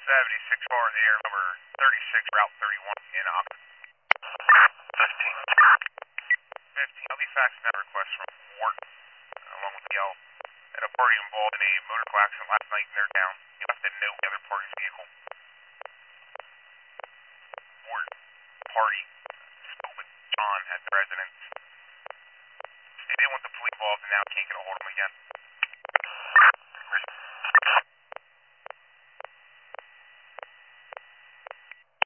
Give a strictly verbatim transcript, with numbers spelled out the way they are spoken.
seventy-six four in the air, number thirty-six, Route thirty-one in Oxford. fifteen. fifteen, I'll be faxing that request from Wharton, uh, along with Yellow. At a party involved in a motorcycle accident last night and they're down. You left a note in the other party's vehicle. Wharton, party, spoke with John at the residence. They didn't want the police involved and now can't get a hold of him again.